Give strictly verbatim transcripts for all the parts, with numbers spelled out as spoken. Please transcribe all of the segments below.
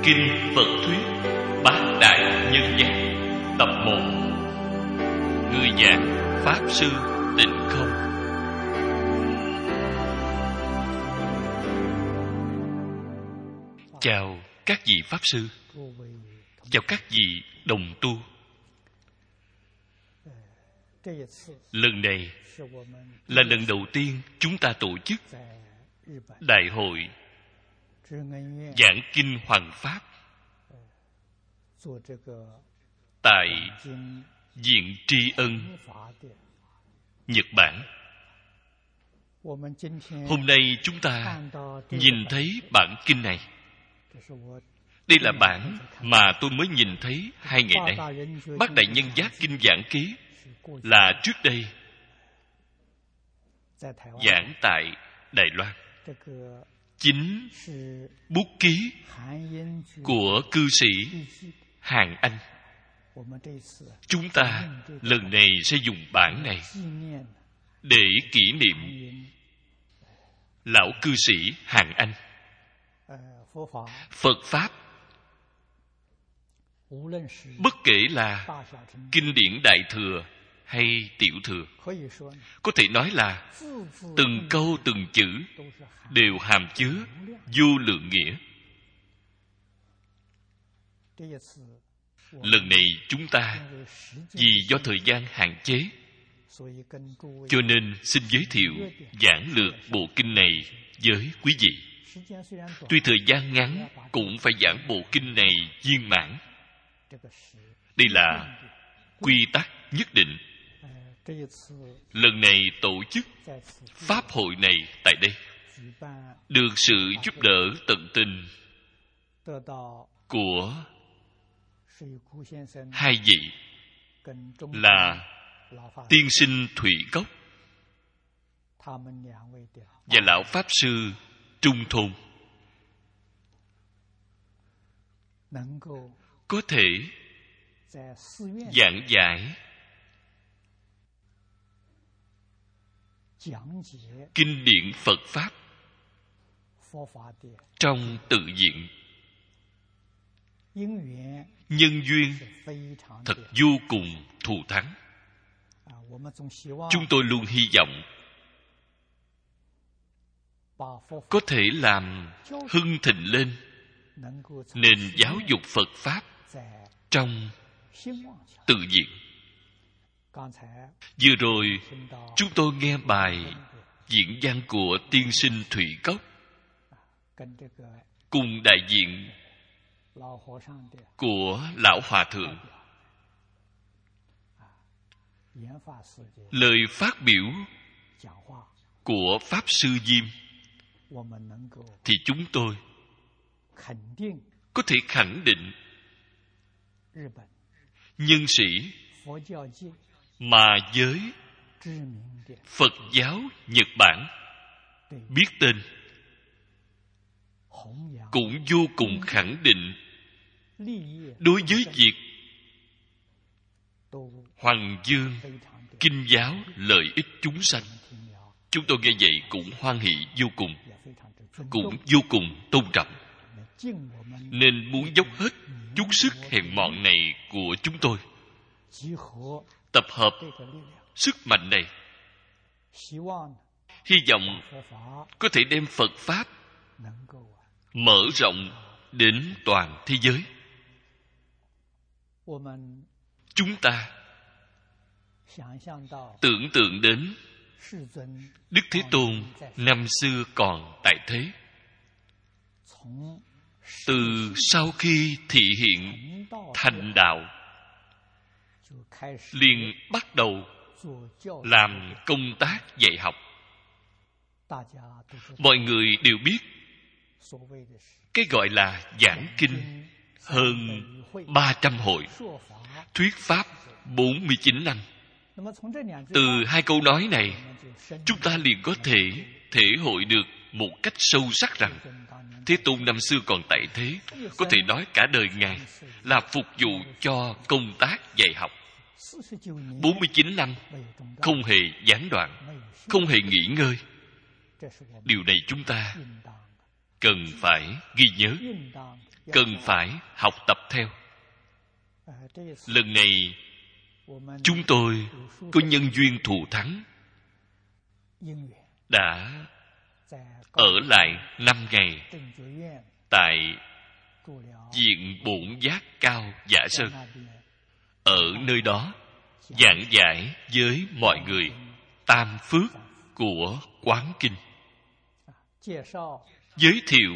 Kinh Phật Thuyết Bát Đại Nhân Giác Tập một. Người giảng Pháp Sư Tịnh Không. Chào các vị Pháp Sư, chào các vị đồng tu. Lần này là lần đầu tiên chúng ta tổ chức Đại hội giảng kinh Hoằng Pháp tại Viện Tri Ân, Nhật Bản. Hôm nay chúng ta nhìn thấy bản kinh này. Đây là bản mà tôi mới nhìn thấy hai ngày nay. Bát Đại Nhân Giác Kinh Giảng Ký là trước đây giảng tại Đài Loan. Chính bút ký của cư sĩ Hàn Anh. Chúng ta lần này sẽ dùng bản này để kỷ niệm lão cư sĩ Hàn Anh. Phật Pháp, bất kể là kinh điển Đại Thừa hay Tiểu Thừa, có thể nói là từng câu từng chữ đều hàm chứa vô lượng nghĩa. Lần này chúng ta vì do thời gian hạn chế, cho nên xin giới thiệu giảng lược bộ kinh này với quý vị. Tuy thời gian ngắn, cũng phải giảng bộ kinh này viên mãn. Đây là quy tắc nhất định. Lần này tổ chức Pháp hội này tại đây, được sự giúp đỡ tận tình của hai vị là tiên sinh Thủy Cốc và lão Pháp Sư Trung Thôn, có thể giảng giải kinh điển Phật Pháp trong tự viện. Nhân duyên thật vô cùng thù thắng. Chúng tôi luôn hy vọng có thể làm hưng thịnh lên nền giáo dục Phật Pháp trong tự viện. Vừa rồi chúng tôi nghe bài diễn văn của tiên sinh Thủy Cốc cùng đại diện của lão hòa thượng. Lời phát biểu của Pháp Sư Diêm thì chúng tôi có thể khẳng định nhân sĩ mà giới Phật giáo Nhật Bản biết tên cũng vô cùng khẳng định đối với việc hoằng dương kinh giáo lợi ích chúng sanh. Chúng tôi nghe vậy cũng hoan hỷ vô cùng, cũng vô cùng tôn trọng, nên muốn dốc hết chút sức hèn mọn này của chúng tôi, tập hợp sức mạnh này, hy vọng có thể đem Phật Pháp mở rộng đến toàn thế giới. Chúng ta tưởng tượng đến Đức Thế Tôn năm xưa còn tại thế, từ sau khi thị hiện thành đạo liền bắt đầu làm công tác dạy học. Mọi người đều biết cái gọi là giảng kinh hơn ba trăm hội, thuyết pháp bốn mươi chín năm. Từ hai câu nói này, chúng ta liền có thể thể hội được một cách sâu sắc rằng Thế Tôn năm xưa còn tại thế, có thể nói cả đời Ngài là phục vụ cho công tác dạy học. bốn mươi chín năm không hề gián đoạn, không hề nghỉ ngơi. Điều này chúng ta cần phải ghi nhớ, cần phải học tập theo. Lần này chúng tôi có nhân duyên thù thắng, đã ở lại năm ngày tại Viện Bổn Giác Cao Giả Sơn. Ở nơi đó giảng giải với mọi người tam phước của Quán Kinh, giới thiệu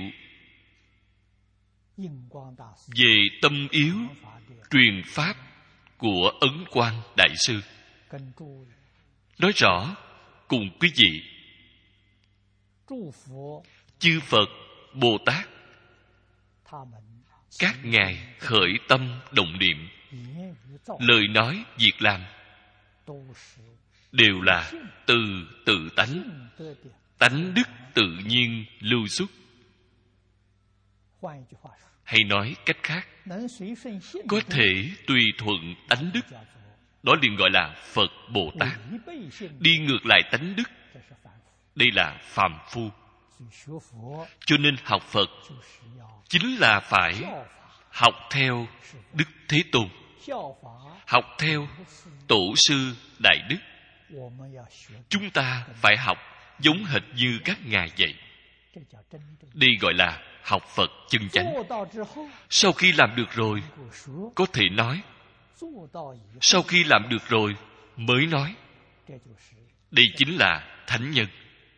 về tâm yếu truyền pháp của Ấn Quang Đại Sư. Nói rõ cùng quý vị, chư Phật Bồ Tát các ngài khởi tâm động niệm, lời nói việc làm đều là từ tự tánh, tánh đức tự nhiên lưu xuất. Hay nói cách khác, có thể tùy thuận tánh đức, đó liền gọi là Phật Bồ Tát. Đi ngược lại tánh đức, đây là phàm phu. Cho nên học Phật chính là phải học theo Đức Thế Tôn, học theo Tổ sư Đại Đức. Chúng ta phải học giống hệt như các ngài vậy. Đây gọi là học Phật chân chánh. Sau khi làm được rồi, có thể nói. Sau khi làm được rồi, mới nói. Đây chính là thánh nhân.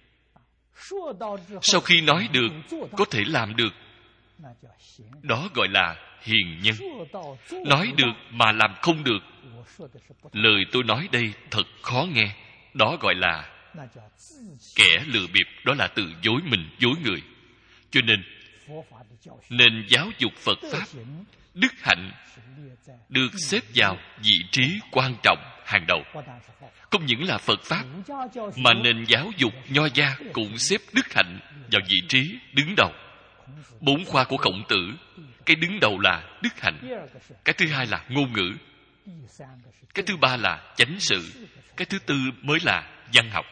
Sau khi nói được, có thể làm được, đó gọi là hiền nhân. Nói được mà làm không được, lời tôi nói đây thật khó nghe, đó gọi là kẻ lừa bịp, đó là tự dối mình dối người. Cho nên nên giáo dục Phật pháp, đức hạnh được xếp vào vị trí quan trọng hàng đầu. Không những là Phật pháp, mà nền giáo dục Nho gia cũng xếp đức hạnh vào vị trí đứng đầu. Bốn khoa của Khổng Tử, cái đứng đầu là đức hạnh, cái thứ hai là ngôn ngữ, cái thứ ba là chánh sự, cái thứ tư mới là văn học.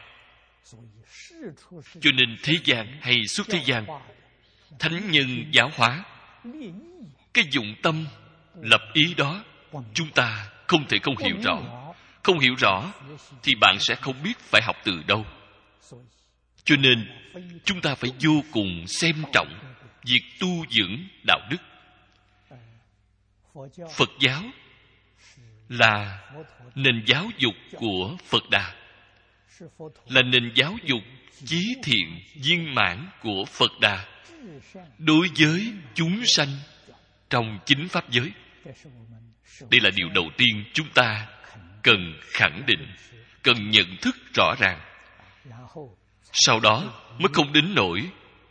Cho nên thế gian hay xuất thế gian, thánh nhân giáo hóa, cái dụng tâm lập ý đó, chúng ta không thể không hiểu rõ. Không hiểu rõ thì bạn sẽ không biết phải học từ đâu. Cho nên chúng ta phải vô cùng xem trọng việc tu dưỡng đạo đức. Phật giáo là nền giáo dục của Phật Đà, là nền giáo dục chí thiện viên mãn của Phật Đà đối với chúng sanh trong chính pháp giới. Đây là điều đầu tiên chúng ta cần khẳng định, cần nhận thức rõ ràng. Sau đó mới không đến nỗi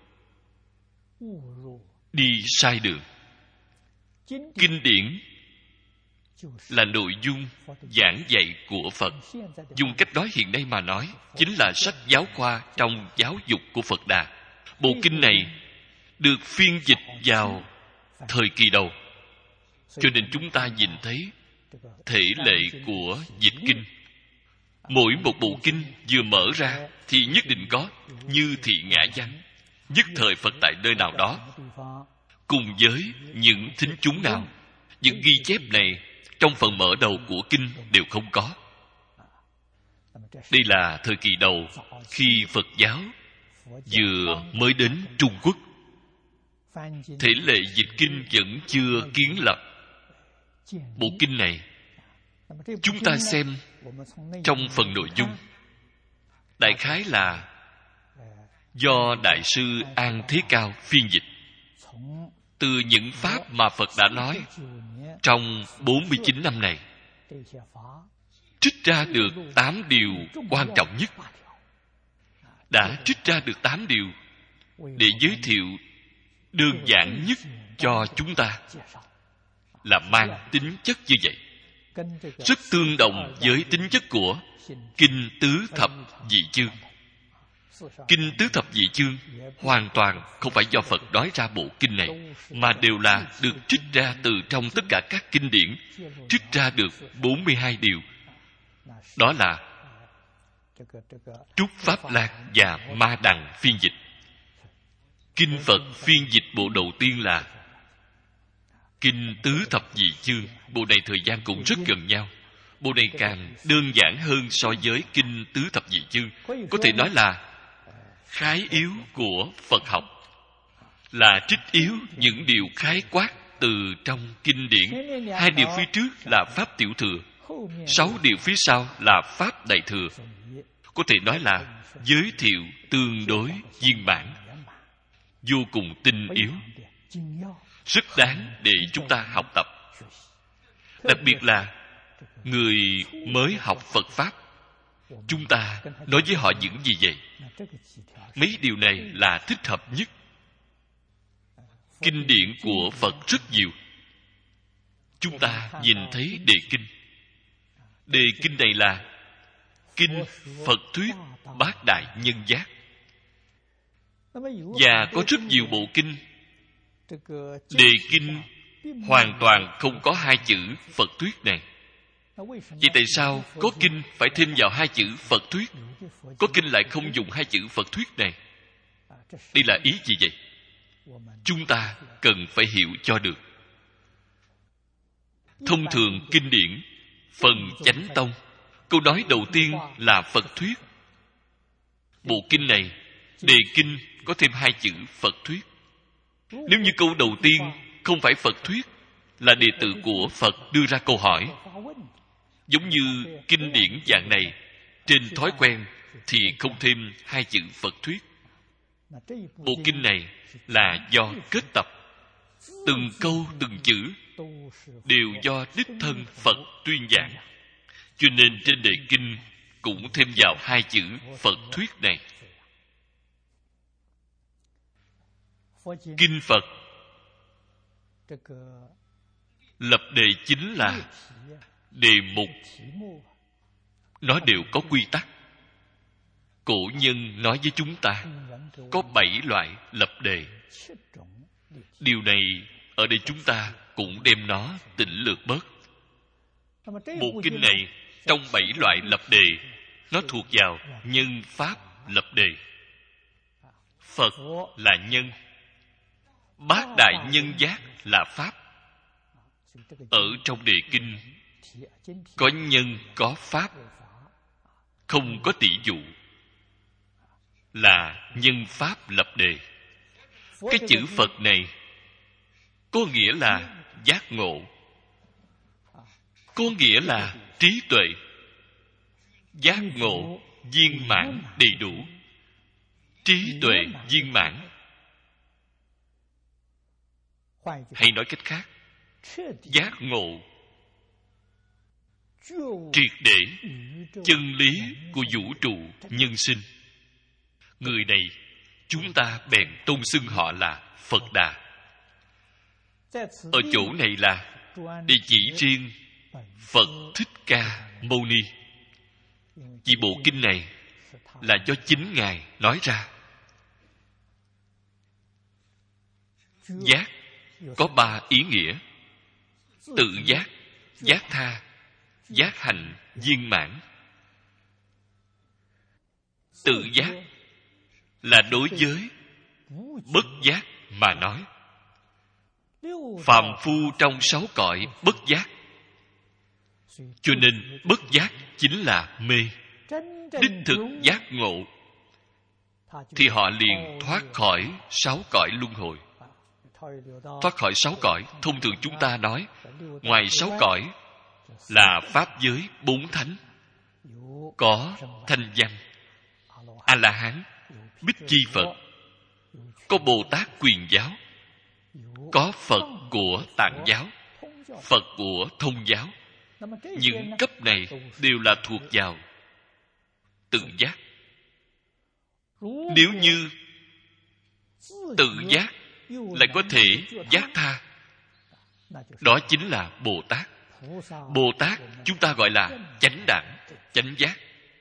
đi sai đường. Kinh điển là nội dung giảng dạy của Phật. Dùng cách nói hiện nay mà nói, chính là sách giáo khoa trong giáo dục của Phật Đà. Bộ kinh này được phiên dịch vào thời kỳ đầu, cho nên chúng ta nhìn thấy thể lệ của dịch kinh. Mỗi một bộ kinh vừa mở ra thì nhất định có như thị ngã văn, nhất thời Phật tại nơi nào đó, cùng với những thính chúng nào. Những ghi chép này trong phần mở đầu của kinh đều không có. Đây là thời kỳ đầu, khi Phật giáo vừa mới đến Trung Quốc. Thể lệ dịch kinh vẫn chưa kiến lập. Bộ kinh này chúng ta xem trong phần nội dung, đại khái là do Đại sư An Thế Cao phiên dịch, từ những pháp mà Phật đã nói trong bốn mươi chín năm này, trích ra được tám điều quan trọng nhất. Đã trích ra được tám điều để giới thiệu đơn giản nhất cho chúng ta, là mang tính chất như vậy, rất tương đồng với tính chất của Kinh Tứ Thập Vị Chương. Kinh Tứ Thập Vị Chương hoàn toàn không phải do Phật nói ra bộ kinh này, mà đều là được trích ra từ trong tất cả các kinh điển, trích ra được bốn mươi hai điều. Đó là Trúc Pháp Lạc và Ma Đằng phiên dịch. Kinh Phật phiên dịch bộ đầu tiên là Kinh Tứ Thập Nhị Chương, bộ này thời gian cũng rất gần nhau. Bộ này càng đơn giản hơn so với Kinh Tứ Thập Nhị Chương. Có thể nói là khái yếu của Phật học, là trích yếu những điều khái quát từ trong kinh điển. Hai điều phía trước là Pháp Tiểu Thừa, sáu điều phía sau là Pháp Đại Thừa. Có thể nói là giới thiệu tương đối viên mãn, vô cùng tinh yếu, rất đáng để chúng ta học tập. Đặc biệt là người mới học Phật Pháp, chúng ta nói với họ những gì vậy? Mấy điều này là thích hợp nhất. Kinh điển của Phật rất nhiều. Chúng ta nhìn thấy đề kinh. Đề kinh này là Kinh Phật Thuyết Bát Đại Nhân Giác. Và có rất nhiều bộ kinh, đề kinh hoàn toàn không có hai chữ Phật Thuyết này. Vậy tại sao có kinh phải thêm vào hai chữ Phật Thuyết, có kinh lại không dùng hai chữ Phật Thuyết này? Đây là ý gì vậy? Chúng ta cần phải hiểu cho được. Thông thường kinh điển phần Chánh Tông, câu nói đầu tiên là Phật Thuyết. Bộ kinh này, đề kinh có thêm hai chữ Phật Thuyết. Nếu như câu đầu tiên không phải Phật Thuyết, là đệ tử của Phật đưa ra câu hỏi, giống như kinh điển dạng này, trên thói quen thì không thêm hai chữ Phật Thuyết. Bộ kinh này là do kết tập, từng câu từng chữ đều do đích thân Phật tuyên giảng, cho nên trên đề kinh cũng thêm vào hai chữ Phật Thuyết này. Kinh Phật lập đề chính là đề mục, nó đều có quy tắc. Cổ nhân nói với chúng ta có bảy loại lập đề. Điều này ở đây chúng ta cũng đem nó tỉnh lược bớt. Bộ kinh này trong bảy loại lập đề, nó thuộc vào nhân pháp lập đề. Phật là nhân, bát đại nhân giác là pháp. Ở trong đề kinh có nhân có pháp, không có tỷ dụ, là nhân pháp lập đề. Cái chữ Phật này có nghĩa là giác ngộ, có nghĩa là trí tuệ. Giác ngộ viên mãn đầy đủ, trí tuệ viên mãn. Hay nói cách khác, giác ngộ triệt để chân lý của vũ trụ nhân sinh. Người này chúng ta bèn tôn xưng họ là Phật Đà. Ở chỗ này là để chỉ riêng Phật Thích Ca Mâu Ni. Vì bộ kinh này là do chính Ngài nói ra. Giác có ba ý nghĩa: tự giác, giác tha, giác hành viên mãn. Tự giác là đối với bất giác mà nói. Phàm phu trong sáu cõi bất giác, cho nên bất giác chính là mê. Đích thực giác ngộ thì họ liền thoát khỏi sáu cõi luân hồi. Thoát khỏi sáu cõi, thông thường chúng ta nói ngoài sáu cõi là pháp giới bốn thánh, có Thanh Văn, A La Hán, Bích Chi Phật, có Bồ Tát Quyền Giáo, có Phật của Tạng Giáo, Phật của Thông Giáo. Những cấp này đều là thuộc vào tự giác. Nếu như tự giác lại có thể giác tha, đó chính là Bồ Tát. Bồ Tát chúng ta gọi là chánh đẳng, chánh giác.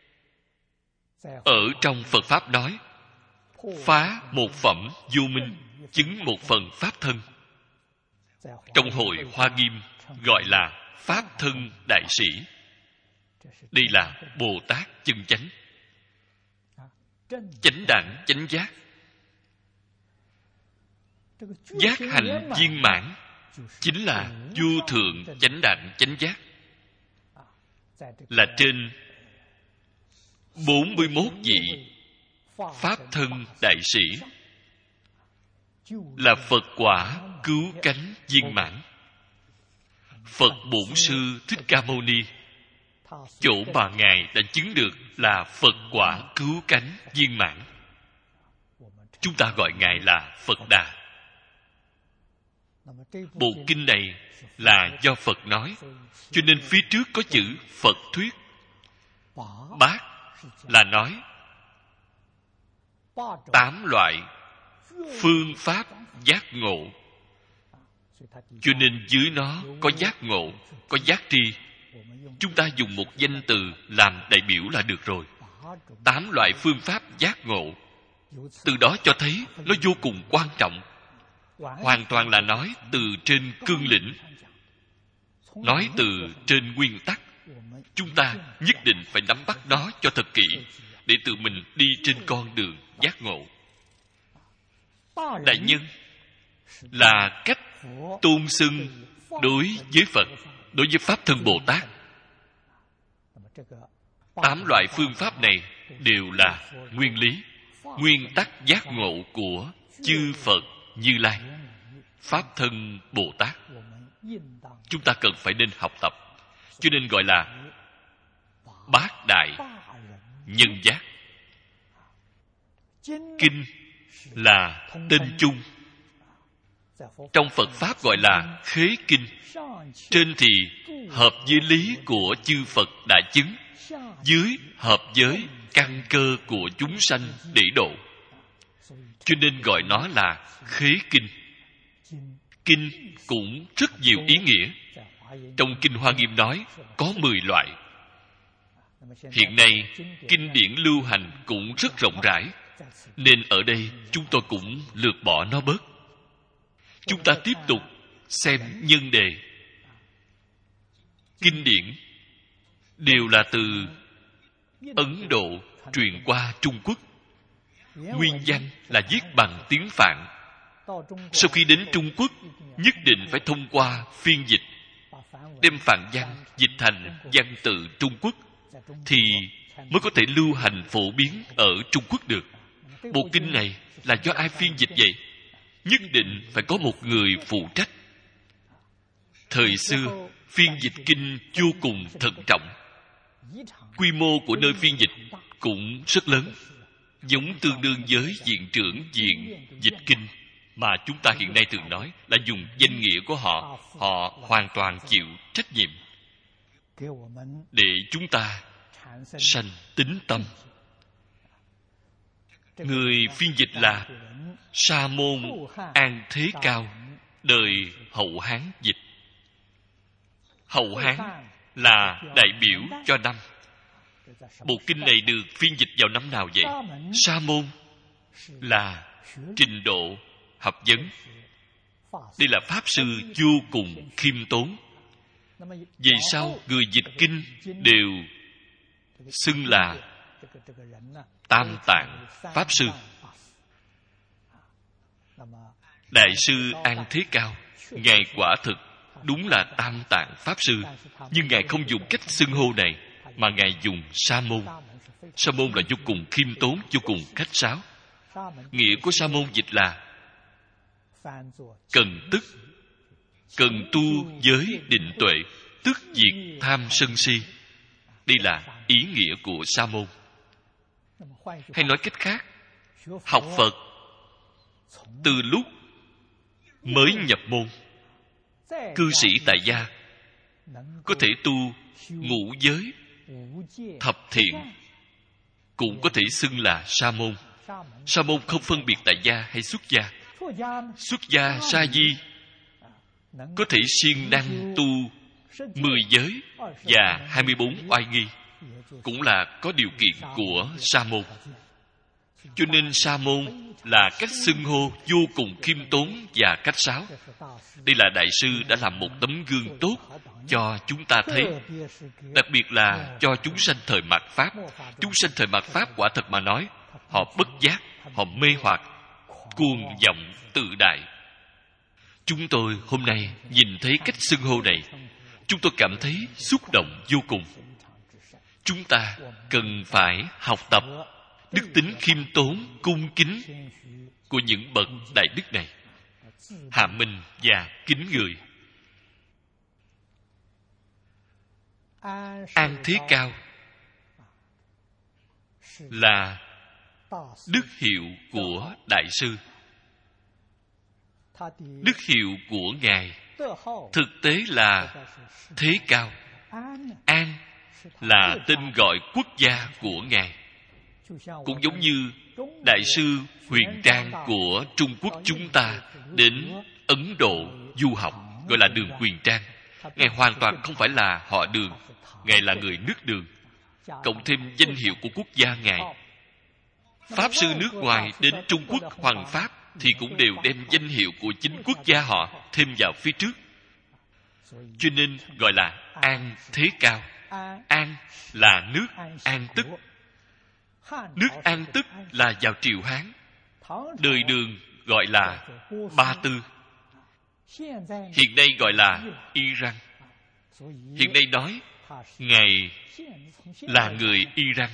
Ở trong Phật Pháp nói, phá một phẩm vô minh, chứng một phần pháp thân. Trong hội Hoa Nghiêm gọi là Pháp thân đại sĩ. Đây là Bồ Tát chân chánh, chánh đẳng, chánh giác. Giác hành viên mãn chính là vô thượng chánh đẳng chánh giác, là trên bốn mươi mốt vị pháp thân đại sĩ, là Phật quả cứu cánh viên mãn. Phật Bổn Sư Thích Ca Mâu Ni, chỗ mà Ngài đã chứng được là Phật quả cứu cánh viên mãn. Chúng ta gọi Ngài là Phật Đà. Bộ kinh này là do Phật nói, cho nên phía trước có chữ Phật thuyết. Bát là nói tám loại phương pháp giác ngộ, cho nên dưới nó có giác ngộ, có giác tri. Chúng ta dùng một danh từ làm đại biểu là được rồi. Tám loại phương pháp giác ngộ, từ đó cho thấy nó vô cùng quan trọng. Hoàn toàn là nói từ trên cương lĩnh, nói từ trên nguyên tắc. Chúng ta nhất định phải nắm bắt nó cho thật kỹ, để tự mình đi trên con đường giác ngộ. Đại nhân là cách tôn xưng đối với Phật, đối với Pháp Thân Bồ Tát. Tám loại phương pháp này đều là nguyên lý, nguyên tắc giác ngộ của chư Phật Như Lai, Pháp Thân Bồ Tát. Chúng ta cần phải nên học tập, cho nên gọi là bát đại nhân giác. Kinh là tên chung, trong Phật Pháp gọi là khế kinh. Trên thì hợp với lý của chư Phật đã chứng, dưới hợp với căn cơ của chúng sanh để độ, cho nên gọi nó là khế kinh. Kinh cũng rất nhiều ý nghĩa. Trong Kinh Hoa Nghiêm nói có mười loại. Hiện nay kinh điển lưu hành cũng rất rộng rãi, nên ở đây chúng tôi cũng lược bỏ nó bớt. Chúng ta tiếp tục xem nhân đề. Kinh điển đều là từ Ấn Độ truyền qua Trung Quốc. Nguyên văn là viết bằng tiếng Phạn. Sau khi đến Trung Quốc, nhất định phải thông qua phiên dịch, đem Phạn văn dịch thành văn tự Trung Quốc, thì mới có thể lưu hành phổ biến ở Trung Quốc được. Bộ kinh này là do ai phiên dịch vậy? Nhất định phải có một người phụ trách. Thời xưa phiên dịch kinh vô cùng thận trọng. Quy mô của nơi phiên dịch cũng rất lớn, giống tương đương với viện trưởng viện dịch kinh mà chúng ta hiện nay thường nói là dùng danh nghĩa của họ. Họ hoàn toàn chịu trách nhiệm để chúng ta sanh tín tâm. Người phiên dịch là Sa môn An Thế Cao, đời Hậu Hán dịch. Hậu Hán là đại biểu cho năm. Bộ kinh này được phiên dịch vào năm nào vậy? Sa môn là trình độ học vấn. Đây là pháp sư vô cùng khiêm tốn. Vì sao người dịch kinh đều xưng là Tam Tạng Pháp Sư? Đại sư An Thế Cao, Ngài quả thực đúng là Tam Tạng Pháp Sư, nhưng Ngài không dùng cách xưng hô này, mà Ngài dùng Sa môn. Sa môn là vô cùng khiêm tốn, vô cùng khách sáo. Nghĩa của Sa môn dịch là cần tức, cần tu giới định tuệ, tức diệt tham sân si. Đây là ý nghĩa của Sa môn. Hay nói cách khác, học Phật từ lúc mới nhập môn, cư sĩ tại gia có thể tu ngũ giới, thập thiện, cũng có thể xưng là sa môn. Sa môn không phân biệt tại gia hay xuất gia. Xuất gia sa di có thể siêng năng tu mười giới và hai mươi bốn oai nghi, cũng là có điều kiện của sa môn. Cho nên sa môn là cách xưng hô vô cùng khiêm tốn và khách sáo. Đây là đại sư đã làm một tấm gương tốt cho chúng ta thấy, đặc biệt là cho chúng sanh thời mạt Pháp. Chúng sanh thời mạt Pháp quả thật mà nói, họ bất giác, họ mê hoặc, cuồng vọng tự đại. Chúng tôi hôm nay nhìn thấy cách xưng hô này, chúng tôi cảm thấy xúc động vô cùng. Chúng ta cần phải học tập đức tính khiêm tốn, cung kính của những bậc đại đức này, hạ mình và kính người. An thế cao là đức hiệu của đại sư. Đức hiệu của ngài thực tế là thế cao. An là tên gọi quốc gia của ngài, cũng giống như đại sư Huyền Trang của Trung Quốc chúng ta đến Ấn Độ du học, gọi là Đường Huyền Trang. Ngài hoàn toàn không phải là họ Đường, ngài là người nước Đường, cộng thêm danh hiệu của quốc gia ngài. Pháp sư nước ngoài đến Trung Quốc hoằng pháp thì cũng đều đem danh hiệu của chính quốc gia họ thêm vào phía trước, cho nên gọi là An thế cao. An là nước An Tức. Nước An Tức là vào triều Hán, đời Đường gọi là Ba Tư, hiện nay gọi là Iran. Hiện nay nói ngài là người Iran.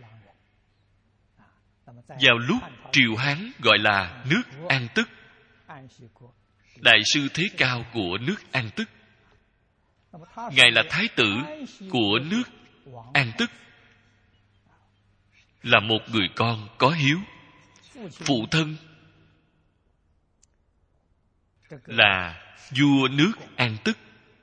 Vào lúc triều Hán gọi là nước An Tức, đại sư thế cao của nước An Tức. Ngài là thái tử của nước An Tức, là một người con có hiếu. Phụ thân là vua nước An Tức.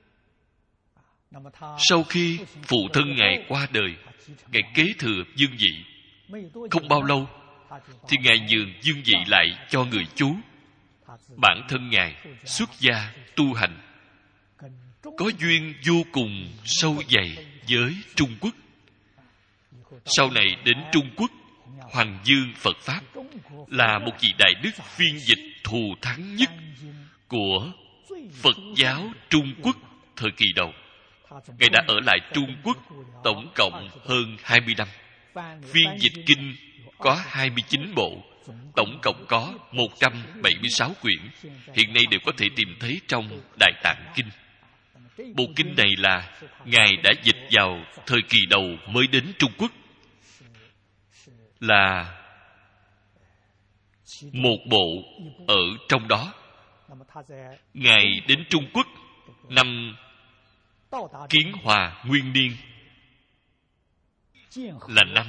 Sau khi phụ thân ngài qua đời, ngài kế thừa vương vị. Không bao lâu thì ngài nhường vương vị lại cho người chú. Bản thân ngài xuất gia tu hành, có duyên vô cùng sâu dày với Trung Quốc. Sau này đến Trung Quốc hoằng dương Phật Pháp, là một vị đại đức phiên dịch thù thắng nhất của Phật giáo Trung Quốc thời kỳ đầu. Ngài đã ở lại Trung Quốc tổng cộng hơn hai mươi năm. Phiên dịch kinh có hai mươi chín bộ, tổng cộng có một trăm bảy mươi sáu quyển. Hiện nay đều có thể tìm thấy trong Đại Tạng Kinh. Bộ kinh này là Ngài đã dịch vào thời kỳ đầu mới đến Trung Quốc, là một bộ ở trong đó. Ngài đến Trung Quốc năm Kiến Hòa Nguyên Niên, là năm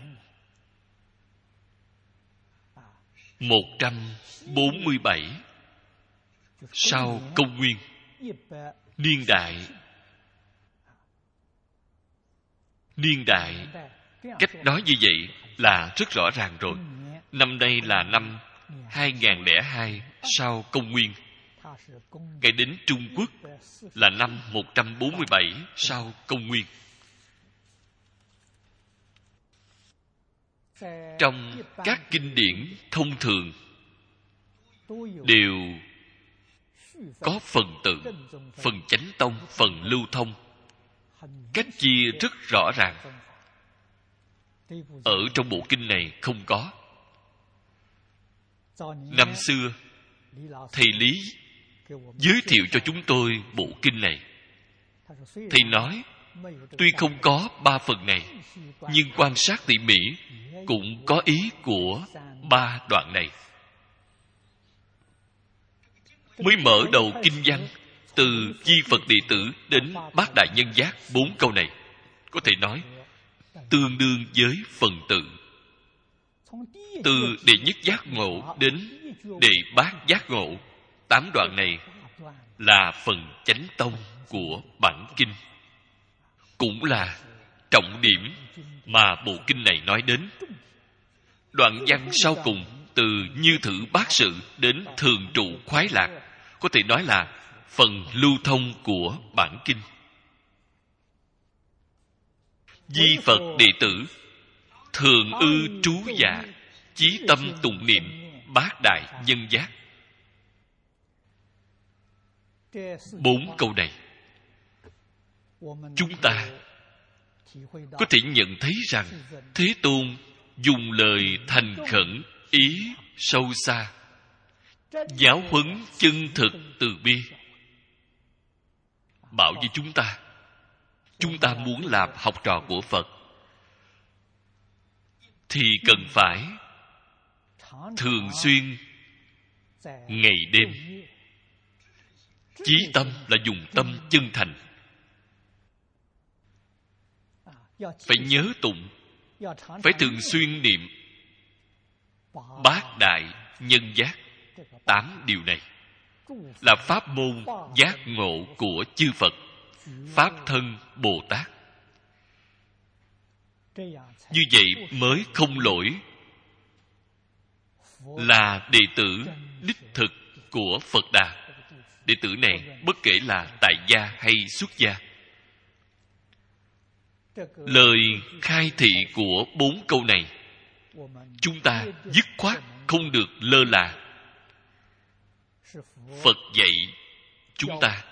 một trăm bốn mươi bảy sau công nguyên. Niên đại Niên đại cách nói như vậy là rất rõ ràng rồi. Năm nay là năm hai nghìn lẻ hai sau công nguyên. Ngài đến Trung Quốc là năm một trăm bốn mươi bảy sau công nguyên. Trong các kinh điển thông thường đều có phần tự, phần chánh tông, phần lưu thông, cách chia rất rõ ràng. Ở trong bộ kinh này không có. Năm xưa thầy Lý giới thiệu cho chúng tôi bộ kinh này. Thầy nói tuy không có ba phần này, nhưng quan sát tỉ mỉ cũng có ý của ba đoạn này. Mới mở đầu kinh văn, từ Di Phật Đệ Tử đến Bát Đại Nhân Giác, bốn câu này có thể nói tương đương với phần tự. Từ đệ nhất giác ngộ đến đệ bát giác ngộ, tám đoạn này là phần chánh tông của bản kinh, cũng là trọng điểm mà bộ kinh này nói đến. Đoạn văn sau cùng, từ như thử bát sự đến thường trụ khoái lạc, có thể nói là phần lưu thông của bản kinh. Di Phật Đệ Tử thường ư trú dạ, chí tâm tụng niệm bát đại nhân giác. Bốn câu này chúng ta có thể nhận thấy rằng Thế Tôn dùng lời thành khẩn, ý sâu xa, giáo huấn chân thực từ bi, bảo với chúng ta, chúng ta muốn làm học trò của Phật thì cần phải thường xuyên ngày đêm, chí tâm là dùng tâm chân thành, phải nhớ tụng, phải thường xuyên niệm bát đại nhân giác. Tám điều này là pháp môn giác ngộ của chư Phật, pháp thân Bồ Tát. Như vậy mới không lỗi là đệ tử đích thực của Phật Đà. Đệ tử này bất kể là tại gia hay xuất gia, lời khai thị của bốn câu này chúng ta dứt khoát không được lơ là. Phật dạy chúng ta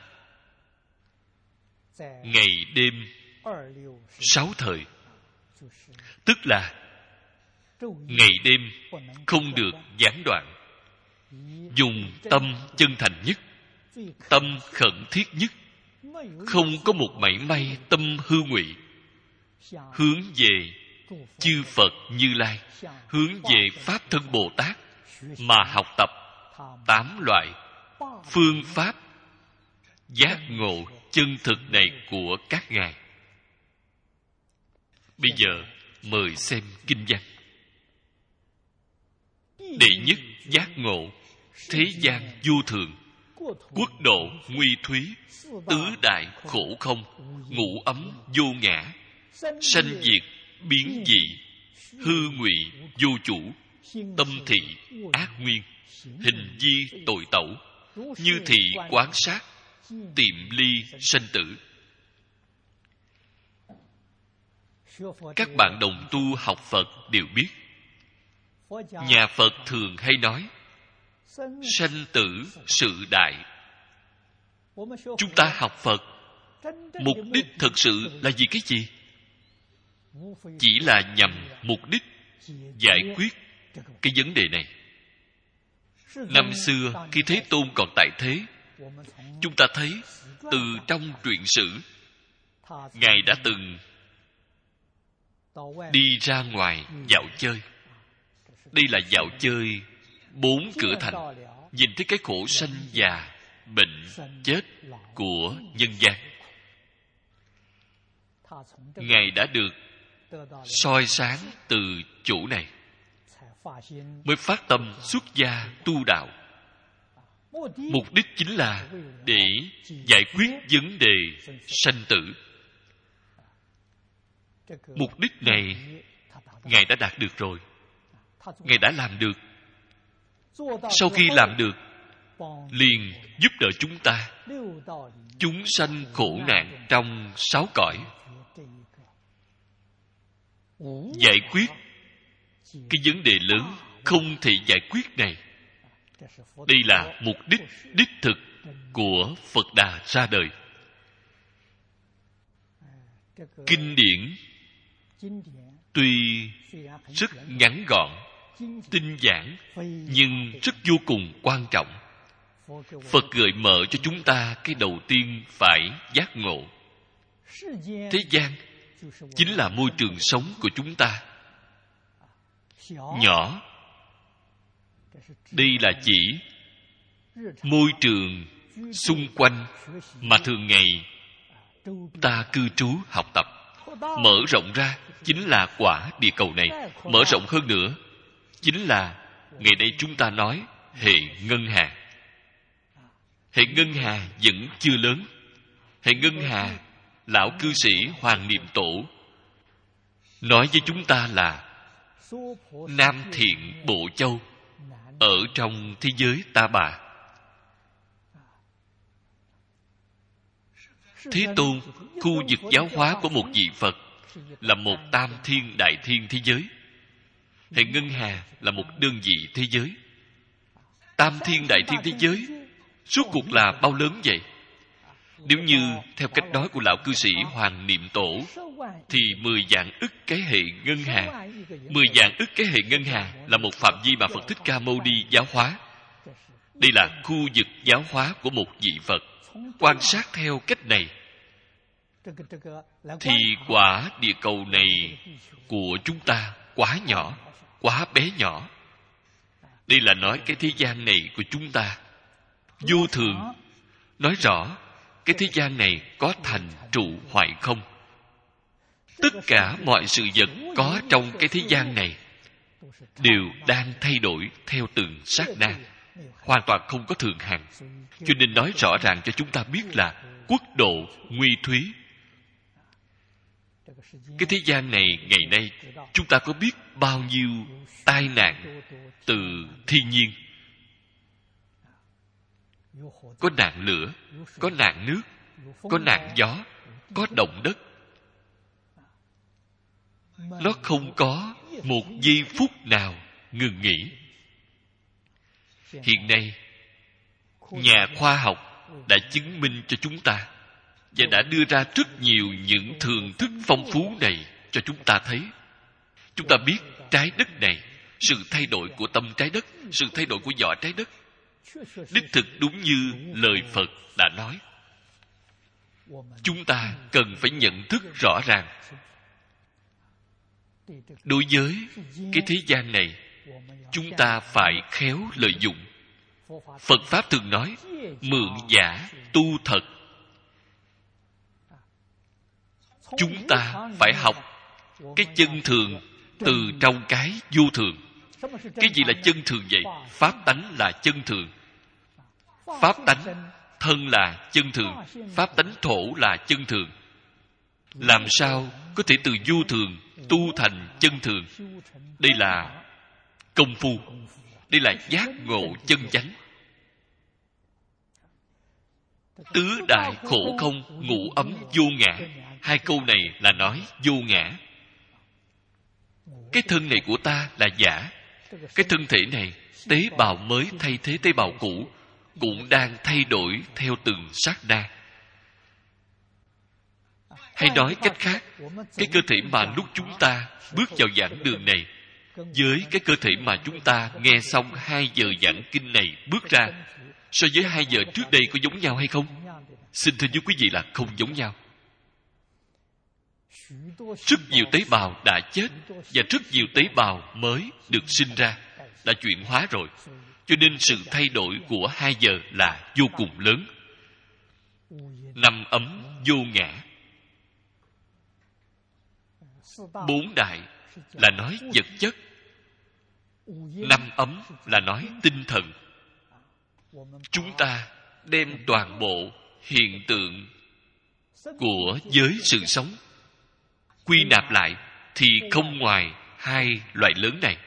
ngày đêm sáu thời, tức là ngày đêm không được gián đoạn, dùng tâm chân thành nhất, tâm khẩn thiết nhất, không có một mảy may tâm hư ngụy, hướng về chư Phật Như Lai, hướng về pháp thân Bồ Tát mà học tập tám loại phương pháp giác ngộ chân thực này của các ngài. Bây giờ mời xem kinh văn. Đệ nhất giác ngộ, thế gian vô thường, quốc độ nguy thúy, tứ đại khổ không, ngũ ấm vô ngã, sanh diệt biến dị, hư ngụy vô chủ, tâm thị ác nguyên, hình di tội tẩu, như thị quán sát, tiệm ly sanh tử. Các bạn đồng tu học Phật đều biết, nhà Phật thường hay nói sanh tử sự đại. Chúng ta học Phật, mục đích thực sự là vì cái gì? Chỉ là nhằm mục đích giải quyết cái vấn đề này. Năm xưa khi Thế Tôn còn tại thế, chúng ta thấy từ trong truyện sử, Ngài đã từng đi ra ngoài dạo chơi. Đây là dạo chơi bốn cửa thành, nhìn thấy cái khổ sanh già, bệnh, chết của nhân gian. Ngài đã được soi sáng từ chỗ này, mới phát tâm xuất gia tu đạo. Mục đích chính là để giải quyết vấn đề sanh tử. Mục đích này Ngài đã đạt được rồi. Ngài đã làm được. Sau khi làm được, liền giúp đỡ chúng ta chúng sanh khổ nạn trong sáu cõi, giải quyết cái vấn đề lớn không thể giải quyết này. Đây là mục đích đích thực của Phật Đà ra đời. Kinh điển tuy rất ngắn gọn, tinh giản, nhưng rất vô cùng quan trọng. Phật gợi mở cho chúng ta cái đầu tiên phải giác ngộ. Thế gian chính là môi trường sống của chúng ta. Nhỏ, đây là chỉ môi trường xung quanh mà thường ngày ta cư trú học tập. Mở rộng ra chính là quả địa cầu này. Mở rộng hơn nữa chính là ngày nay chúng ta nói hệ ngân hà. Hệ ngân hà vẫn chưa lớn. Hệ ngân hà, lão cư sĩ Hoàng Niệm Tổ nói với chúng ta là Nam Thiện Bộ Châu ở trong thế giới Ta Bà. Thế Tôn khu vực giáo hóa của một vị Phật là một tam thiên đại thiên thế giới. Hệ ngân hà là một đơn vị thế giới. Tam thiên đại thiên thế giới suốt cuộc là bao lớn vậy? Nếu như theo cách nói của lão cư sĩ Hoàng Niệm Tổ thì mười vạn ức cái hệ ngân hà, mười vạn ức cái hệ ngân hà là một phạm vi mà Phật Thích Ca Mâu Ni giáo hóa. Đây là khu vực giáo hóa của một vị Phật. Quan sát theo cách này thì quả địa cầu này của chúng ta quá nhỏ, quá bé nhỏ. Đây là nói cái thế gian này của chúng ta vô thường. Nói rõ cái thế gian này có thành trụ hoại không. Tất cả mọi sự vật có trong cái thế gian này đều đang thay đổi theo từng sát na, hoàn toàn không có thường hằng. Cho nên nói rõ ràng cho chúng ta biết là quốc độ nguy thúy. Cái thế gian này ngày nay chúng ta có biết bao nhiêu tai nạn từ thiên nhiên. Có nạn lửa, có nạn nước, có nạn gió, có động đất. Nó không có một giây phút nào ngừng nghỉ. Hiện nay nhà khoa học đã chứng minh cho chúng ta và đã đưa ra rất nhiều những thường thức phong phú này cho chúng ta thấy. Chúng ta biết trái đất này, sự thay đổi của tâm trái đất, sự thay đổi của vỏ trái đất, đích thực đúng như lời Phật đã nói. Chúng ta cần phải nhận thức rõ ràng. Đối với cái thế gian này, chúng ta phải khéo lợi dụng. Phật Pháp thường nói mượn giả tu thật. Chúng ta phải học cái chân thường từ trong cái vô thường. Cái gì là chân thường vậy? Pháp tánh là chân thường. Pháp tánh thân là chân thường. Pháp tánh thổ là chân thường. Làm sao có thể từ vô thường tu thành chân thường? Đây là công phu. Đây là giác ngộ chân chánh. Tứ đại khổ không, ngũ ấm vô ngã. Hai câu này là nói vô ngã. Cái thân này của ta là giả. Cái thân thể này, tế bào mới thay thế tế bào cũ, cũng đang thay đổi theo từng sát na. Hay nói cách khác, cái cơ thể mà lúc chúng ta bước vào giảng đường này, với cái cơ thể mà chúng ta nghe xong hai giờ giảng kinh này bước ra, so với hai giờ trước đây có giống nhau hay không? Xin thưa với quý vị là không giống nhau. Rất nhiều tế bào đã chết và rất nhiều tế bào mới được sinh ra, đã chuyển hóa rồi. Cho nên sự thay đổi của hai giờ là vô cùng lớn. Năm ấm vô ngã. Bốn đại là nói vật chất. Năm ấm là nói tinh thần. Chúng ta đem toàn bộ hiện tượng của giới sự sống quy nạp lại thì không ngoài hai loại lớn này.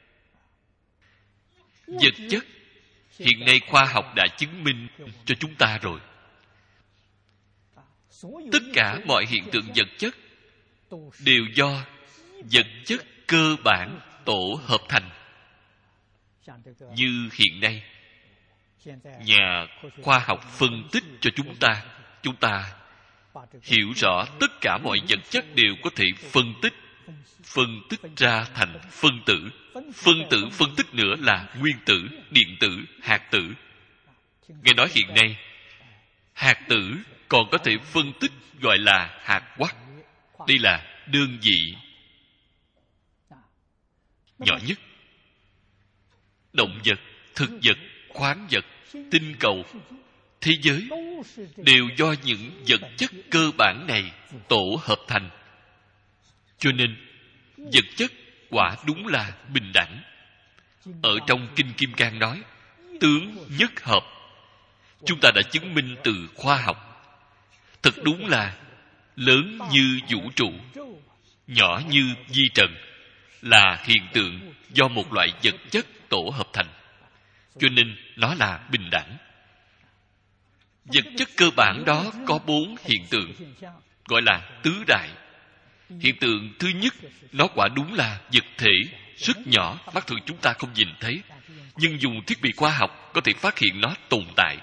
Vật chất hiện nay khoa học đã chứng minh cho chúng ta rồi. Tất cả mọi hiện tượng vật chất đều do vật chất cơ bản tổ hợp thành. Như hiện nay nhà khoa học phân tích cho chúng ta, chúng ta hiểu rõ tất cả mọi vật chất đều có thể phân tích, phân tích ra thành phân tử. Phân tử phân tích nữa là nguyên tử, điện tử, hạt tử. Nghe nói hiện nay hạt tử còn có thể phân tích gọi là hạt quark. Đây là đơn vị nhỏ nhất. Động vật, thực vật, khoáng vật, tinh cầu, thế giới đều do những vật chất cơ bản này tổ hợp thành. Cho nên vật chất quả đúng là bình đẳng. Ở trong Kinh Kim Cang nói tướng nhất hợp. Chúng ta đã chứng minh từ khoa học. Thật đúng là lớn như vũ trụ, nhỏ như vi trần, là hiện tượng do một loại vật chất tổ hợp thành. Cho nên nó là bình đẳng. Vật chất cơ bản đó có bốn hiện tượng, gọi là tứ đại. Hiện tượng thứ nhất, nó quả đúng là vật thể rất nhỏ, mắt thường chúng ta không nhìn thấy, nhưng dùng thiết bị khoa học có thể phát hiện nó tồn tại.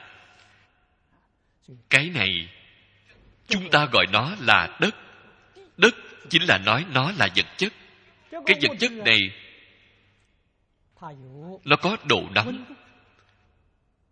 Cái này chúng ta gọi nó là đất. Đất chính là nói nó là vật chất. Cái vật chất này nó có độ nóng.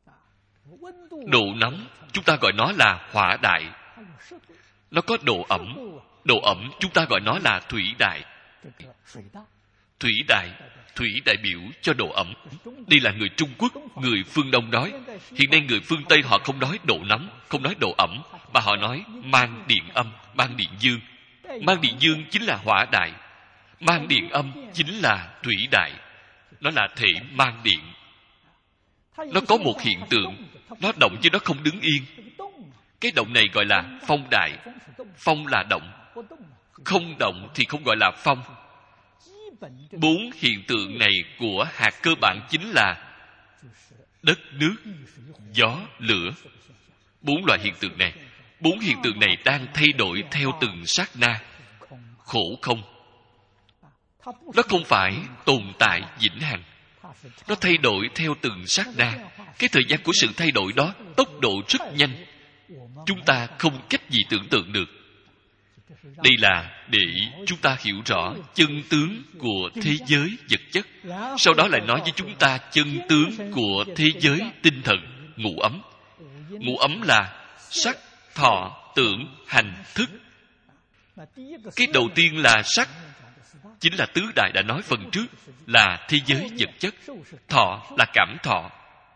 Độ nóng chúng ta gọi nó là hỏa đại. Nó có độ ẩm. Độ ẩm chúng ta gọi nó là thủy đại. Thủy đại, thủy đại biểu cho độ ẩm. Đây là người Trung Quốc, người phương Đông nói. Hiện nay người phương Tây họ không nói độ nóng, không nói độ ẩm, mà họ nói mang điện âm, mang điện dương. Mang điện dương chính là hỏa đại, mang điện âm chính là thủy đại. Nó là thể mang điện. Nó có một hiện tượng, nó động chứ nó không đứng yên. Cái động này gọi là phong đại. Phong là động, không động thì không gọi là phong. Bốn hiện tượng này của hạt cơ bản chính là đất, nước, gió, lửa. Bốn loại hiện tượng này, bốn hiện tượng này đang thay đổi theo từng sát na. Khổ không, nó không phải tồn tại vĩnh hằng, nó thay đổi theo từng sát na. Cái thời gian của sự thay đổi đó tốc độ rất nhanh, chúng ta không cách gì tưởng tượng được. Đây là để chúng ta hiểu rõ chân tướng của thế giới vật chất. Sau đó lại nói với chúng ta chân tướng của thế giới tinh thần, ngũ ấm. Ngũ ấm là sắc, thọ, tưởng, hành, thức. Cái đầu tiên là sắc, chính là tứ đại đã nói phần trước, là thế giới vật chất. Thọ là cảm thọ.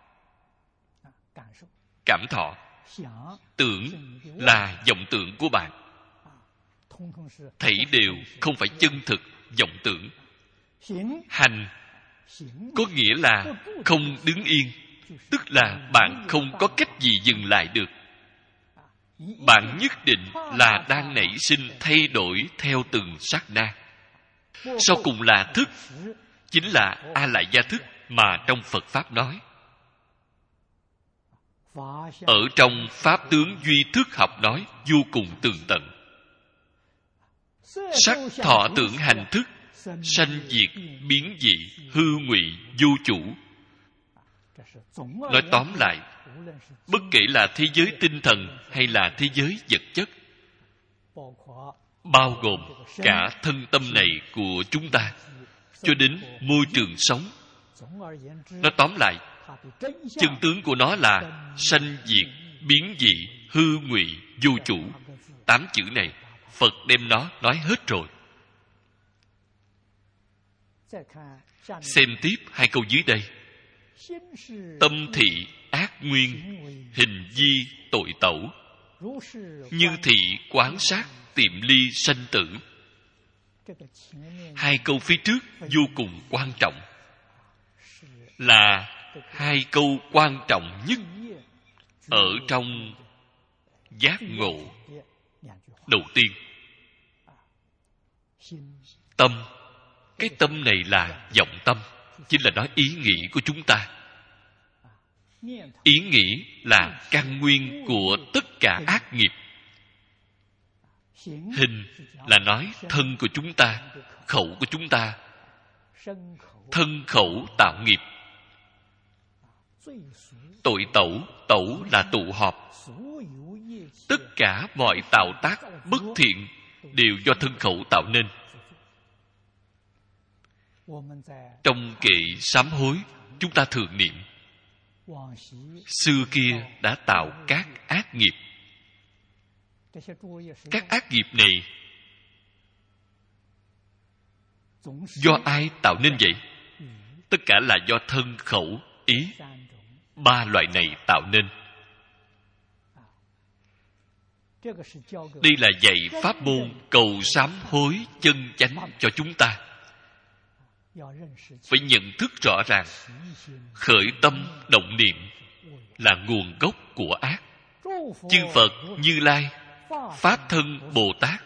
Cảm thọ. Tưởng là vọng tưởng của bạn. Thảy đều không phải chân thực vọng tưởng. Hành có nghĩa là không đứng yên, tức là bạn không có cách gì dừng lại được. Bạn nhất định là đang nảy sinh thay đổi theo từng sát na. Sau cùng là thức, chính là A Lại Gia thức mà trong Phật Pháp nói. Ở trong Pháp tướng duy thức học nói vô cùng tường tận. Sắc, thọ, tưởng, hành, thức, sanh diệt, biến dị, hư ngụy, vô chủ. Nói tóm lại, bất kể là thế giới tinh thần hay là thế giới vật chất, bao gồm cả thân tâm này của chúng ta, cho đến môi trường sống. Nói tóm lại, chân tướng của nó là sanh diệt, biến dị, hư ngụy, vô chủ. Tám chữ này Phật đem nó nói hết rồi. Xem tiếp hai câu dưới đây. Tâm thị ác nguyên, hình di tội tẩu. Như thị quán sát, tiệm ly sanh tử. Hai câu phía trước vô cùng quan trọng, là hai câu quan trọng nhất ở trong giác ngộ. Đầu tiên, tâm. Cái tâm này là vọng tâm, chính là nói ý nghĩ của chúng ta. Ý nghĩ là căn nguyên của tất cả ác nghiệp. Hình là nói thân của chúng ta, khẩu của chúng ta. Thân khẩu tạo nghiệp. Tội tẩu, tẩu là tụ họp. Tất cả mọi tạo tác bất thiện đều do thân khẩu tạo nên. Trong kệ sám hối, chúng ta thường niệm xưa kia đã tạo các ác nghiệp. Các ác nghiệp này do ai tạo nên vậy? Tất cả là do thân khẩu ý, ba loại này tạo nên. Đây là dạy pháp môn cầu sám hối chân chánh cho chúng ta. Phải nhận thức rõ ràng, khởi tâm động niệm là nguồn gốc của ác. Chư Phật, Như Lai, Pháp Thân, Bồ Tát,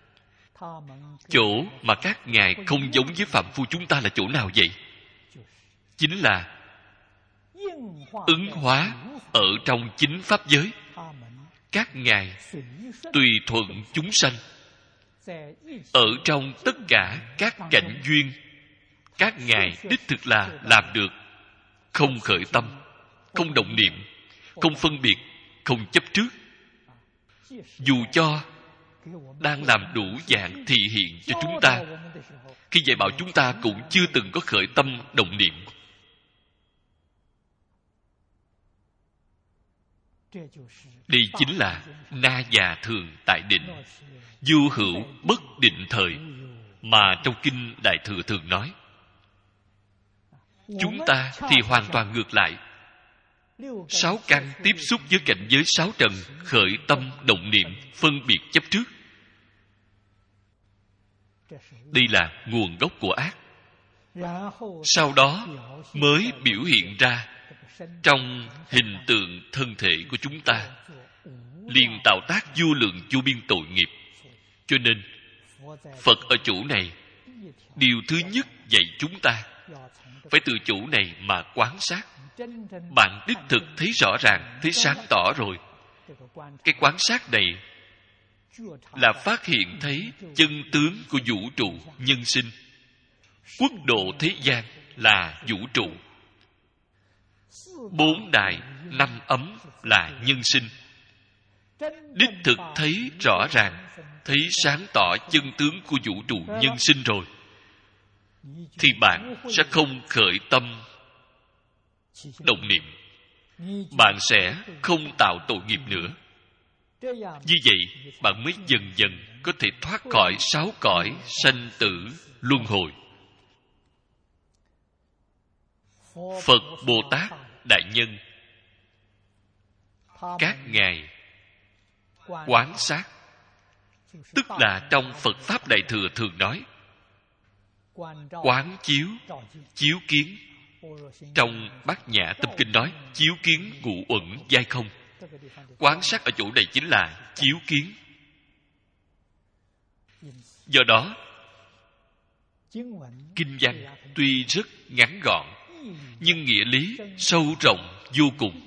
chỗ mà các ngài không giống với phàm phu chúng ta là chỗ nào vậy? Chính là ứng hóa ở trong chính pháp giới. Các ngài tùy thuận chúng sanh. Ở trong tất cả các cảnh duyên, các ngài đích thực là làm được không khởi tâm, không động niệm, không phân biệt, không chấp trước. Dù cho đang làm đủ dạng thị hiện cho chúng ta, khi dạy bảo chúng ta cũng chưa từng có khởi tâm động niệm. Đây chính là na già thường tại định, vô hữu bất định thời, mà trong kinh Đại Thừa thường nói. Chúng ta thì hoàn toàn ngược lại. Sáu căn tiếp xúc với cảnh giới sáu trần, khởi tâm động niệm, phân biệt chấp trước. Đây là nguồn gốc của ác. Sau đó mới biểu hiện ra trong hình tượng thân thể của chúng ta, liền tạo tác vô lượng vô biên tội nghiệp. Cho nên Phật ở chỗ này, điều thứ nhất dạy chúng ta phải từ chỗ này mà quan sát. Bạn đích thực thấy rõ ràng, thấy sáng tỏ rồi. Cái quan sát này là phát hiện thấy chân tướng của vũ trụ nhân sinh. Quốc độ thế gian là vũ trụ, bốn đại năm ấm là nhân sinh. Đích thực thấy rõ ràng, thấy sáng tỏ chân tướng của vũ trụ nhân sinh rồi, thì bạn sẽ không khởi tâm động niệm, bạn sẽ không tạo tội nghiệp nữa. Như vậy bạn mới dần dần có thể thoát khỏi sáu cõi sanh tử luân hồi. Phật Bồ Tát Đại Nhân, các ngài quán sát, tức là trong Phật Pháp Đại Thừa thường nói quán chiếu, chiếu kiến. Trong Bát Nhã Tâm Kinh nói chiếu kiến ngũ uẩn giai không. Quán sát ở chỗ này chính là chiếu kiến. Do đó kinh văn tuy rất ngắn gọn, nhưng nghĩa lý sâu rộng vô cùng.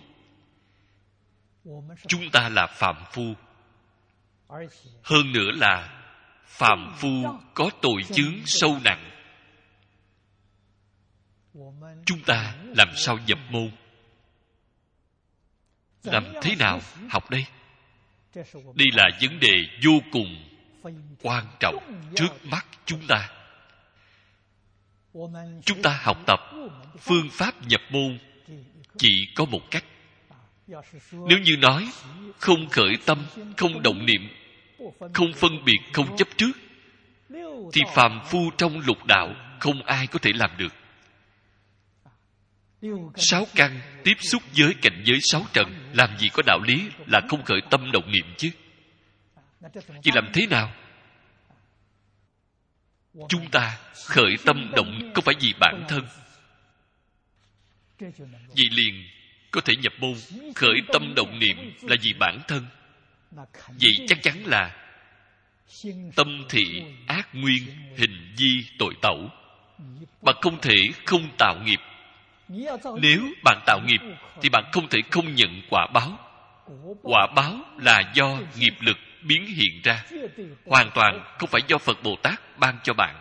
Chúng ta là phàm phu, hơn nữa là phàm phu có tội chướng sâu nặng. Chúng ta làm sao nhập môn? Làm thế nào học đây? Đây là vấn đề vô cùng quan trọng trước mắt chúng ta. Chúng ta học tập phương pháp nhập môn chỉ có một cách. Nếu như nói không khởi tâm, không động niệm, không phân biệt, không chấp trước, thì phàm phu trong lục đạo không ai có thể làm được. Sáu căn tiếp xúc với cảnh giới sáu trần, làm gì có đạo lý là không khởi tâm động niệm chứ? Chỉ làm thế nào? Chúng ta khởi tâm động không phải vì bản thân, vậy liền có thể nhập môn. Khởi tâm động niệm là vì bản thân, vậy chắc chắn là tâm thị ác nguyên, hình di tội tẩu. Bạn không thể không tạo nghiệp. Nếu bạn tạo nghiệp thì bạn không thể không nhận quả báo. Quả báo là do nghiệp lực biến hiện ra, hoàn toàn không phải do Phật Bồ Tát ban cho bạn,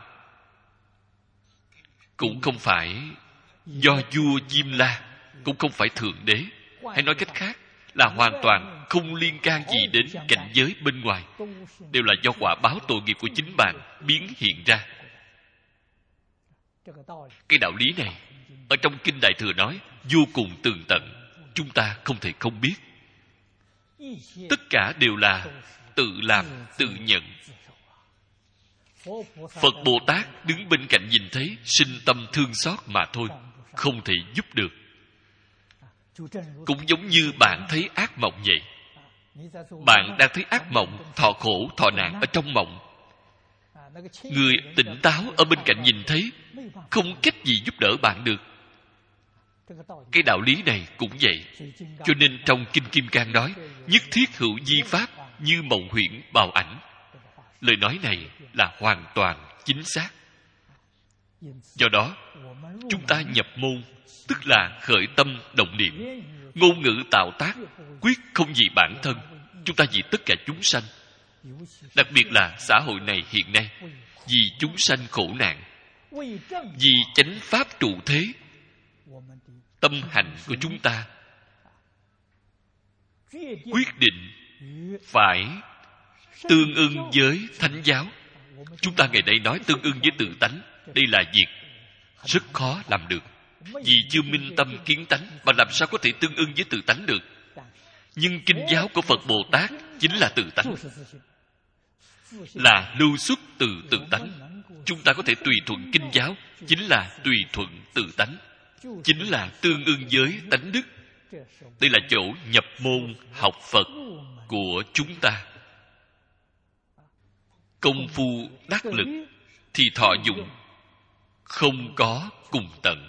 cũng không phải do vua Diêm La, cũng không phải Thượng Đế. Hay nói cách khác là hoàn toàn không liên can gì đến cảnh giới bên ngoài, đều là do quả báo tội nghiệp của chính bạn biến hiện ra. Cái đạo lý này ở trong Kinh Đại Thừa nói vô cùng tường tận, chúng ta không thể không biết. Tất cả đều là tự làm, tự nhận. Phật Bồ Tát đứng bên cạnh nhìn thấy, sinh tâm thương xót mà thôi, không thể giúp được. Cũng giống như bạn thấy ác mộng vậy. Bạn đang thấy ác mộng, thọ khổ, thọ nạn ở trong mộng. Người tỉnh táo ở bên cạnh nhìn thấy, không cách gì giúp đỡ bạn được. Cái đạo lý này cũng vậy. Cho nên trong Kinh Kim Cang nói, nhất thiết hữu di pháp như mộng huyễn bào ảnh. Lời nói này là hoàn toàn chính xác. Do đó chúng ta nhập môn, tức là khởi tâm động niệm, ngôn ngữ tạo tác, quyết không vì bản thân, chúng ta vì tất cả chúng sanh. Đặc biệt là xã hội này hiện nay, vì chúng sanh khổ nạn, vì chánh pháp trụ thế. Tâm hành của chúng ta quyết định phải tương ưng với thánh giáo. Chúng ta ngày nay nói tương ưng với tự tánh, đây là việc rất khó làm được, vì chưa minh tâm kiến tánh. Mà làm sao có thể tương ưng với tự tánh được? Nhưng kinh giáo của Phật Bồ Tát chính là tự tánh, là lưu xuất từ tự tánh. Chúng ta có thể tùy thuận kinh giáo, chính là tùy thuận tự tánh, chính là tương ưng với tánh đức. Đây là chỗ nhập môn học Phật của chúng ta. Công phu đắc lực thì thọ dụng không có cùng tận.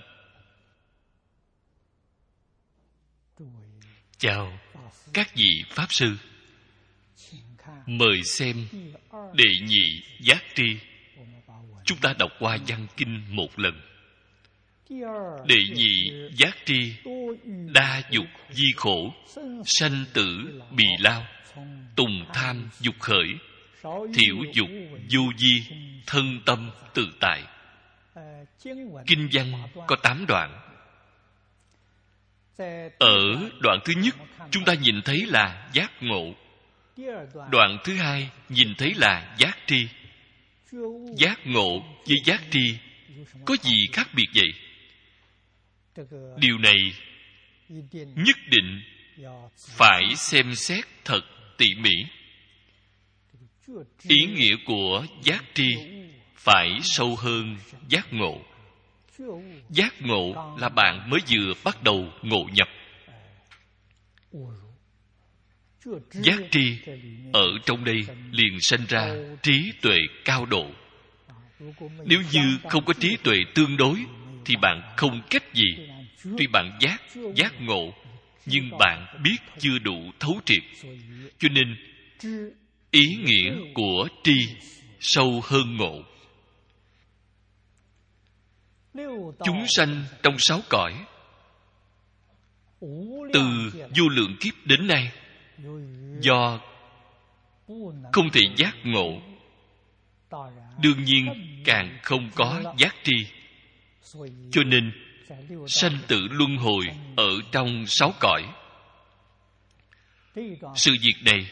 Chào các vị Pháp Sư, mời xem đệ nhị giác tri. Chúng ta đọc qua văn kinh một lần. Đệ nhị giác tri, đa dục di khổ, sanh tử bì lao, tùng tham dục khởi, thiểu dục vô vi, thân tâm tự tại. Kinh văn có tám đoạn. Ở đoạn thứ nhất, chúng ta nhìn thấy là giác ngộ. Đoạn thứ hai, nhìn thấy là giác tri. Giác ngộ với giác tri có gì khác biệt vậy? Điều này nhất định phải xem xét thật tỉ mỉ. Ý nghĩa của giác tri phải sâu hơn giác ngộ. Giác ngộ là bạn mới vừa bắt đầu ngộ nhập. Giác tri ở trong đây liền sanh ra trí tuệ cao độ. Nếu như không có trí tuệ tương đối thì bạn không cách gì. Tuy bạn giác, giác ngộ, nhưng bạn biết chưa đủ thấu triệt. Cho nên ý nghĩa của tri sâu hơn ngộ. Chúng sanh trong sáu cõi, từ vô lượng kiếp đến nay, do không thể giác ngộ, đương nhiên càng không có giác tri. Cho nên sanh tử luân hồi ở trong sáu cõi. Sự việc này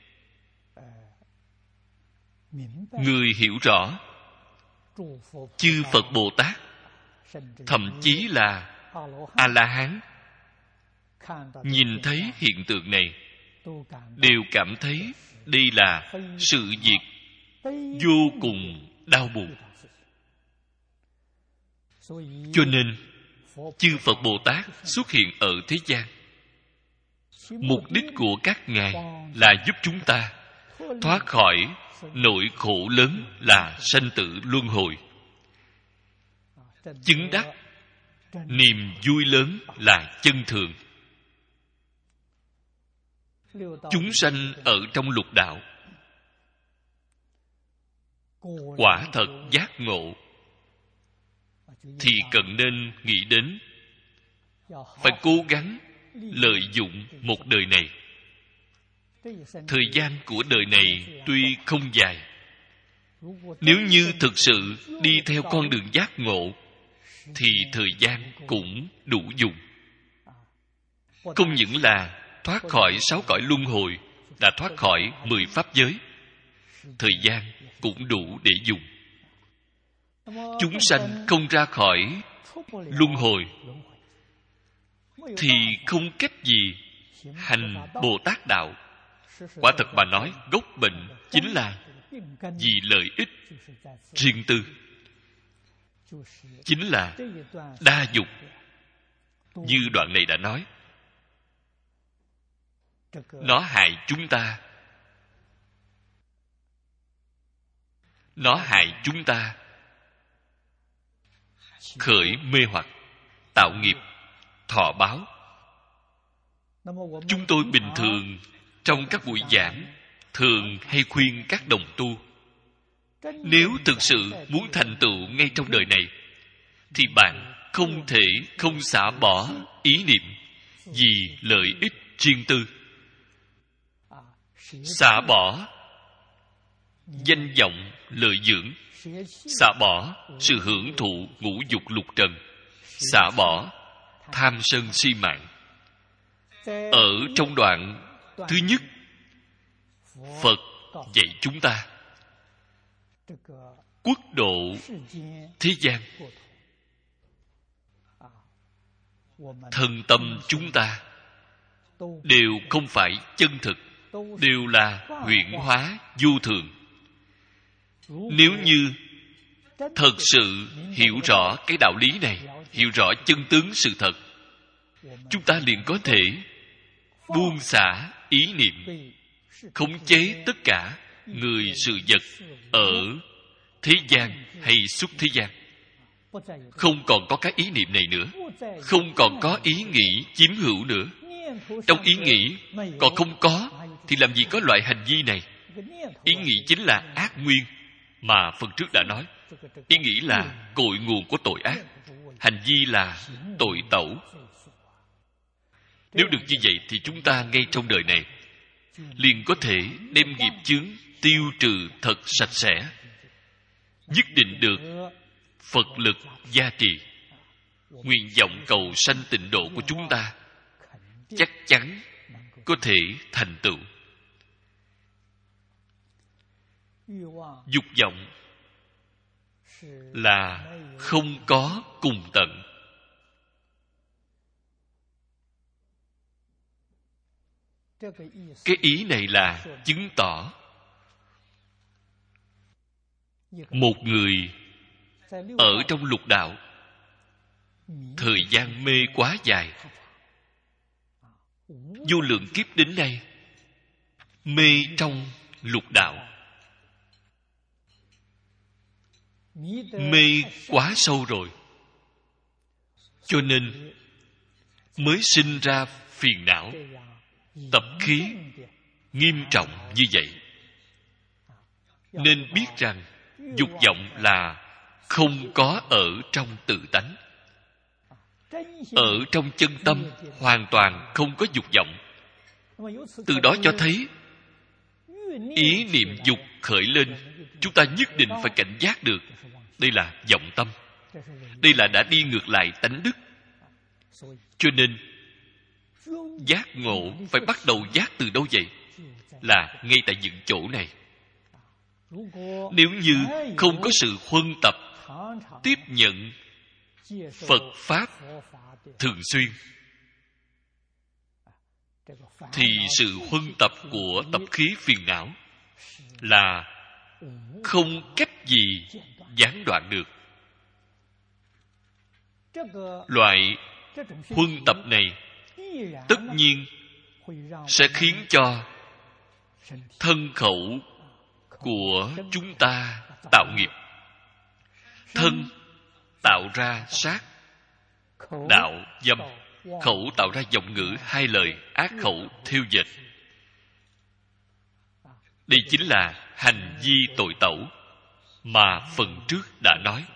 người hiểu rõ, chư Phật Bồ Tát, thậm chí là A-la-hán, nhìn thấy hiện tượng này đều cảm thấy đây là sự việc vô cùng đau buồn. Cho nên chư Phật Bồ Tát xuất hiện ở thế gian, mục đích của các ngài là giúp chúng ta thoát khỏi nỗi khổ lớn là sanh tử luân hồi, chứng đắc niềm vui lớn là chân thường. Chúng sanh ở trong lục đạo quả thật giác ngộ thì cần nên nghĩ đến phải cố gắng lợi dụng một đời này. Thời gian của đời này tuy không dài, nếu như thực sự đi theo con đường giác ngộ thì thời gian cũng đủ dùng. Không những là thoát khỏi sáu cõi luân hồi, đã thoát khỏi mười pháp giới, thời gian cũng đủ để dùng. Chúng sanh không ra khỏi luân hồi thì không cách gì hành Bồ Tát đạo. Quả thật mà nói, gốc bệnh chính là vì lợi ích riêng tư, chính là đa dục. Như đoạn này đã nói, nó hại chúng ta, nó hại chúng ta khởi mê hoặc, tạo nghiệp, thọ báo. Chúng tôi bình thường trong các buổi giảng thường hay khuyên các đồng tu, nếu thực sự muốn thành tựu ngay trong đời này thì bạn không thể không xả bỏ ý niệm vì lợi ích riêng tư, xả bỏ danh vọng lợi dưỡng, xả bỏ sự hưởng thụ ngũ dục lục trần, xả bỏ tham sân si mạng. Ở trong đoạn thứ nhất, Phật dạy chúng ta quốc độ thế gian, thân tâm chúng ta đều không phải chân thực, đều là huyễn hóa vô thường. Nếu như thật sự hiểu rõ cái đạo lý này, hiểu rõ chân tướng sự thật, chúng ta liền có thể buông xả ý niệm, khống chế tất cả người sự vật ở thế gian hay xuất thế gian. Không còn có cái ý niệm này nữa, không còn có ý nghĩ chiếm hữu nữa. Trong ý nghĩ còn không có thì làm gì có loại hành vi này. Ý nghĩ chính là ác nguyên mà phần trước đã nói. Ý nghĩ là cội nguồn của tội ác, hành vi là tội tẩu. Nếu được như vậy thì chúng ta ngay trong đời này liền có thể đem nghiệp chướng tiêu trừ thật sạch sẽ, nhất định được Phật lực gia trì. Nguyện vọng cầu sanh tịnh độ của chúng ta chắc chắn có thể thành tựu. Dục vọng là không có cùng tận. Cái ý này là chứng tỏ một người ở trong lục đạo thời gian mê quá dài, vô lượng kiếp đến nay mê trong lục đạo, mê quá sâu rồi, cho nên mới sinh ra phiền não, tập khí nghiêm trọng như vậy. Nên biết rằng dục vọng là không có ở trong tự tánh. Ở trong chân tâm hoàn toàn không có dục vọng. Từ đó cho thấy ý niệm dục khởi lên, chúng ta nhất định phải cảnh giác được. Đây là vọng tâm, đây là đã đi ngược lại tánh đức. Cho nên giác ngộ phải bắt đầu giác từ đâu vậy? Là ngay tại những chỗ này. Nếu như không có sự huân tập tiếp nhận Phật Pháp thường xuyên, thì sự huân tập của tập khí phiền não là không cách gì gián đoạn được. Loại huân tập này tất nhiên sẽ khiến cho thân khẩu của chúng ta tạo nghiệp. Thân tạo ra sát, đạo dâm. Khẩu tạo ra giọng ngữ hai lời ác khẩu thêu dệt. Đây chính là hành vi tội tẩu mà phần trước đã nói.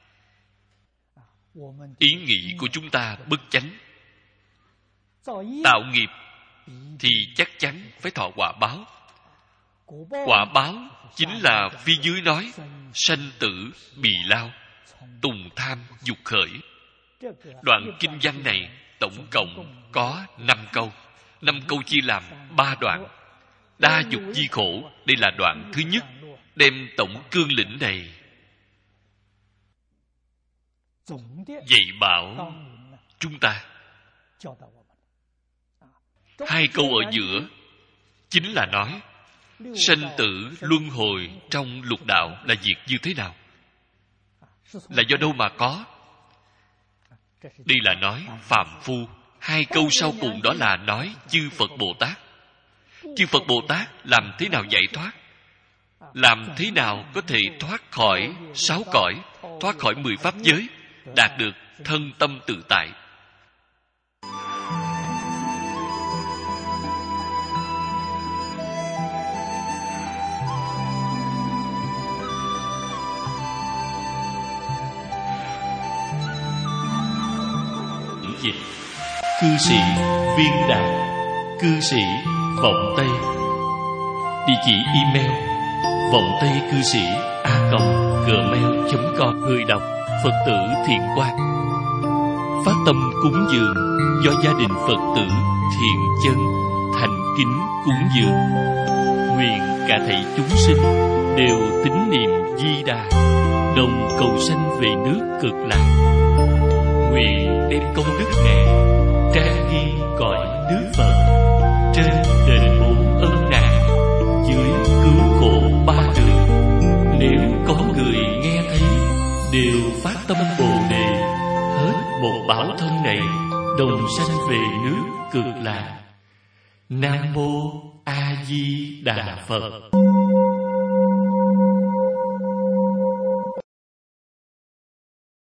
Ý nghĩ của chúng ta bất chánh, tạo nghiệp thì chắc chắn phải thọ quả báo. Quả báo chính là phía dưới nói sanh tử bì lao, tùng tham dục khởi. Đoạn kinh văn này tổng cộng có năm câu. Năm câu chia làm ba đoạn. Đa dục di khổ, đây là đoạn thứ nhất, đem tổng cương lĩnh này dạy bảo chúng ta. Hai câu ở giữa chính là nói sanh tử luân hồi trong lục đạo là việc như thế nào, là do đâu mà có. Đây là nói phàm phu. Hai câu sau cùng đó là nói chư Phật Bồ Tát. Chư Phật Bồ Tát làm thế nào giải thoát, làm thế nào có thể thoát khỏi sáu cõi, thoát khỏi mười pháp giới, đạt được thân tâm tự tại. Dịch cư sĩ Viên Đạt, cư sĩ Vọng Tây. Địa chỉ email vọng tây cư sĩ a còng gmail chấm com. Người đọc Phật tử Thiện Quang. Phát tâm cúng dường do gia đình Phật tử Thiện Chân thành kính cúng dường. Nguyện cả thảy chúng sinh đều tín niệm Di Đà, đồng cầu sanh về nước Cực Lạc. Nguyện đem công đức này trang ghi cõi nước Phật. một bảo thân này đồng sanh về nước Cực Lạc. Nam mô A Di Đà Phật.